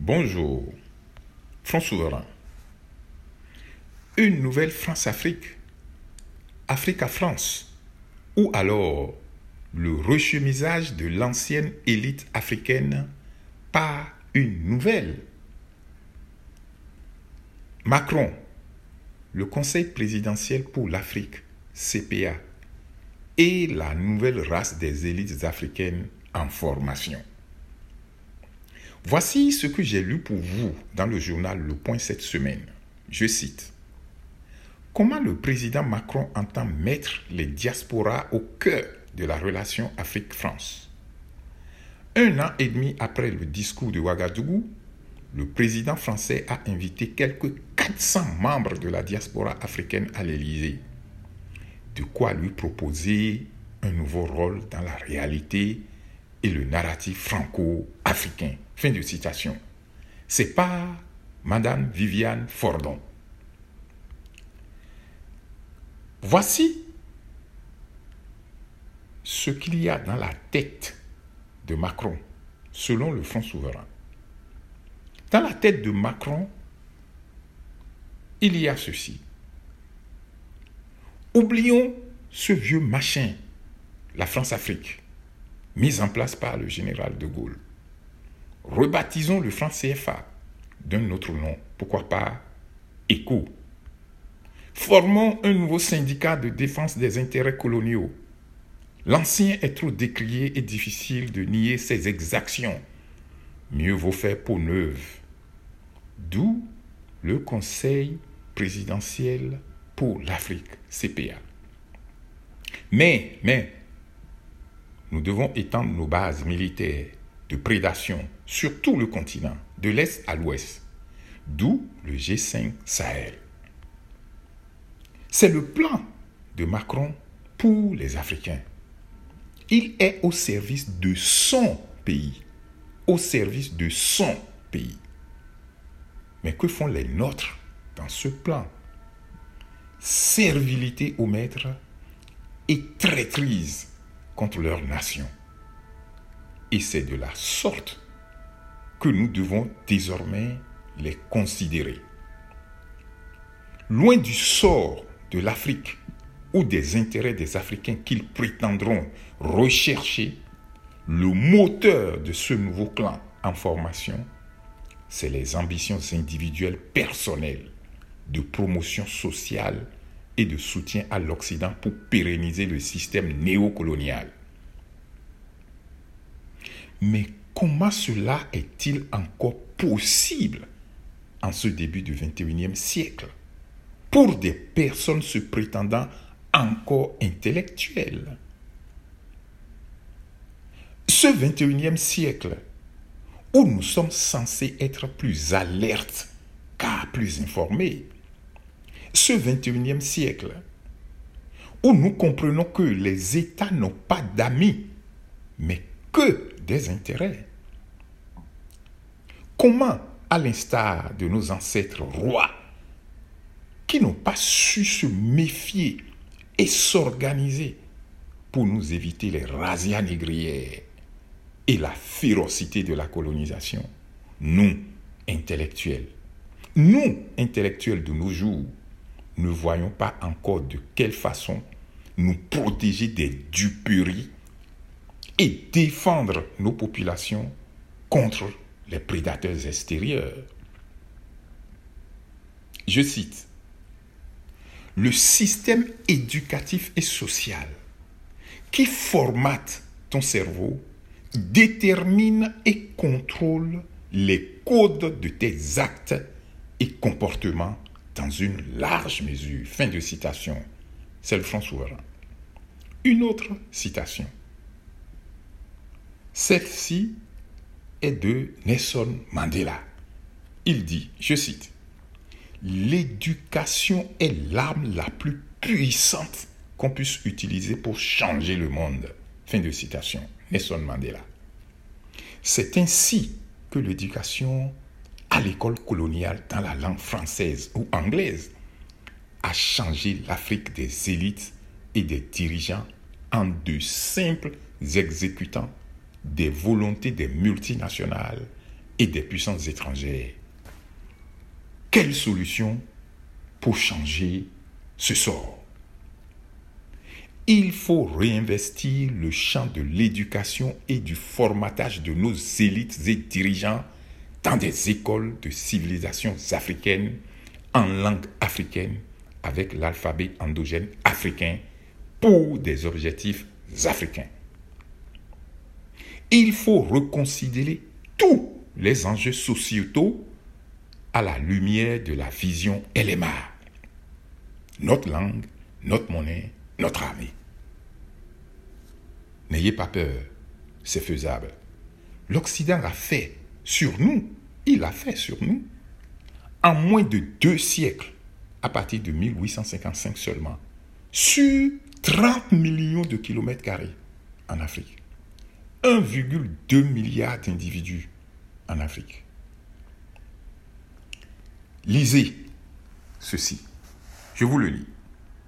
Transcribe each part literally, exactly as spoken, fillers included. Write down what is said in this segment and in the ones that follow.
Bonjour, Front souverain. Une nouvelle France-Afrique, Afrique à France, ou alors le rechemisage de l'ancienne élite africaine par une nouvelle. Macron, le Conseil présidentiel pour l'Afrique, C P A, et la nouvelle race des élites africaines en formation. Voici ce que j'ai lu pour vous dans le journal Le Point cette semaine. Je cite. Comment le président Macron entend mettre les diasporas au cœur de la relation Afrique-France. Un an et demi après le discours de Ouagadougou, le président français a invité quelques quatre cents membres de la diaspora africaine à l'Élysée. De quoi lui proposer un nouveau rôle dans la réalité et le narratif franco-africain. Fin de citation. C'est par Madame Viviane Fordon. Voici ce qu'il y a dans la tête de Macron, selon le Front souverain. Dans la tête de Macron, il y a ceci. Oublions ce vieux machin, la France-Afrique, mise en place par le général de Gaulle. Rebaptisons le franc C F A d'un autre nom, pourquoi pas ECO. Formons un nouveau syndicat de défense des intérêts coloniaux. L'ancien est trop décrié et difficile de nier ses exactions. Mieux vaut faire peau neuve. D'où le Conseil présidentiel pour l'Afrique, C P A. Mais, mais, nous devons étendre nos bases militaires de prédation sur tout le continent, de l'Est à l'Ouest. D'où le G cinq Sahel. C'est le plan de Macron pour les Africains. Il est au service de son pays. Au service de son pays. Mais que font les nôtres dans ce plan? Servilité aux maîtres et traîtrise contre leur nation. Et c'est de la sorte que nous devons désormais les considérer. Loin du sort de l'Afrique ou des intérêts des Africains qu'ils prétendront rechercher, le moteur de ce nouveau clan en formation, c'est les ambitions individuelles personnelles de promotion sociale et de soutien à l'Occident pour pérenniser le système néocolonial. Mais comment cela est-il encore possible en ce début du vingt et unième siècle pour des personnes se prétendant encore intellectuelles? Ce vingt et unième siècle où nous sommes censés être plus alertes car plus informés. Ce vingt et unième siècle où nous comprenons que les États n'ont pas d'amis, mais que des intérêts. Comment, à l'instar de nos ancêtres rois, qui n'ont pas su se méfier et s'organiser pour nous éviter les razzias négrières et la férocité de la colonisation, nous, intellectuels, nous, intellectuels de nos jours, ne voyons pas encore de quelle façon nous protéger des duperies et défendre nos populations contre les prédateurs extérieurs. Je cite, « Le système éducatif et social qui formate ton cerveau détermine et contrôle les codes de tes actes et comportements dans une large mesure. » Fin de citation. C'est le Front souverain. Une autre citation. Celle-ci est de Nelson Mandela. Il dit, je cite, « L'éducation est l'arme la plus puissante qu'on puisse utiliser pour changer le monde. » Fin de citation. Nelson Mandela. C'est ainsi que l'éducation à l'école coloniale dans la langue française ou anglaise a changé l'Afrique des élites et des dirigeants en de simples exécutants des volontés des multinationales et des puissances étrangères. Quelle solution pour changer ce sort? Il faut réinvestir le champ de l'éducation et du formatage de nos élites et dirigeants dans des écoles de civilisations africaines en langue africaine avec l'alphabet endogène africain pour des objectifs africains. Il faut reconsidérer tous les enjeux sociétaux à la lumière de la vision L M A. Notre langue, notre monnaie, notre armée. N'ayez pas peur, c'est faisable. L'Occident a fait sur nous, il a fait sur nous, en moins de deux siècles, à partir de mille huit cent cinquante-cinq seulement, sur trente millions de kilomètres carrés en Afrique. un virgule deux milliard d'individus en Afrique. Lisez ceci. Je vous le lis.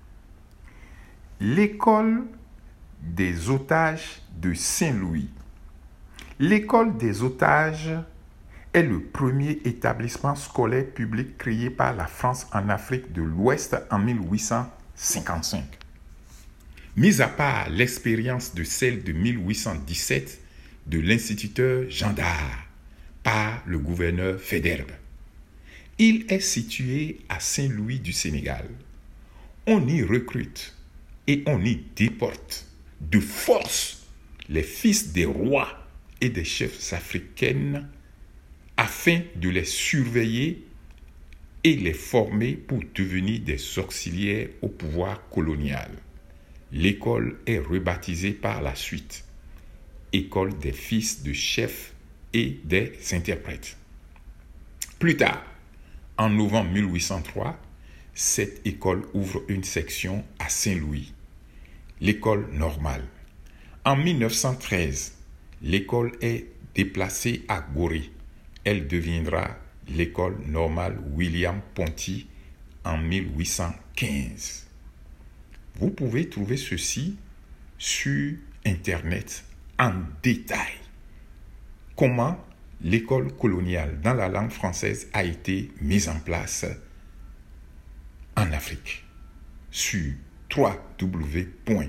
L'école des otages de Saint-Louis. L'école des otages est le premier établissement scolaire public créé par la France en Afrique de l'Ouest en mille huit cent cinquante-cinq. Mis à part l'expérience de celle de mille huit cent dix-sept de l'instituteur Jean Dard par le gouverneur Faidherbe. Il est situé à Saint-Louis du Sénégal. On y recrute et on y déporte de force les fils des rois et des chefs africains afin de les surveiller et les former pour devenir des auxiliaires au pouvoir colonial. L'école est rebaptisée par la suite École des fils de chefs et des interprètes. Plus tard, en novembre mille huit cent trois, cette école ouvre une section à Saint-Louis, l'école normale. En mille neuf cent treize, l'école est déplacée à Gorée. Elle deviendra l'école normale William Ponty en mille huit cent quinze. Vous pouvez trouver ceci sur Internet en détail. Comment l'école coloniale dans la langue française a été mise en place en Afrique sur w w w point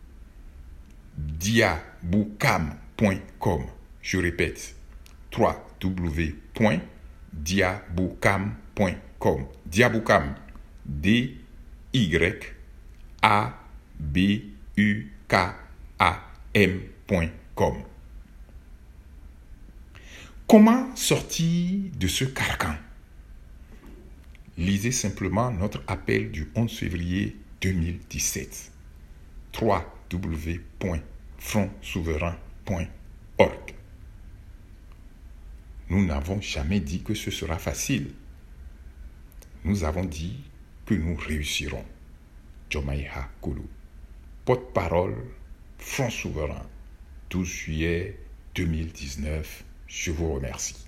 diaboukam point com. Je répète, w w w point diaboukam point com. Diaboukam, D Y A B U K A M point com. Comment sortir de ce carcan? Lisez simplement notre appel du onze février deux mille dix-sept. w w w point front souverain point org. Nous n'avons jamais dit que ce sera facile. Nous avons dit que nous réussirons. Jomaiha Kulu. Porte-parole, Front Souverain, douze juillet deux mille dix-neuf. Je vous remercie.